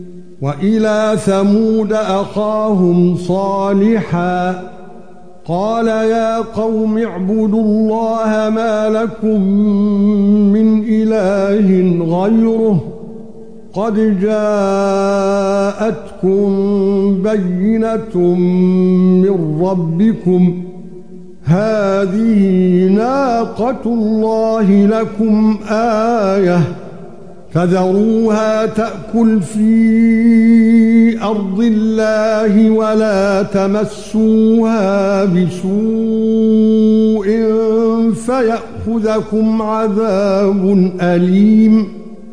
وَإِلَى ثَمُودَ أَخَاهُمْ صَالِحًا قَالَ يَا قَوْمِ اعْبُدُوا اللَّهَ مَا لَكُمْ مِنْ إِلَٰهٍ غَيْرُهُ قَدْ جَاءَتْكُمْ بَيِّنَةٌ مِنْ رَبِّكُمْ هَذِهِ نَاقَةُ اللَّهِ لَكُمْ آيَةً فَذَرُوهَا تَأْكُلْ فِي أَرْضِ اللَّهِ وَلَا تَمَسُّوهَا بِسُوءٍ فَيَأْخُذَكُمْ عَذَابٌ أَلِيمٌ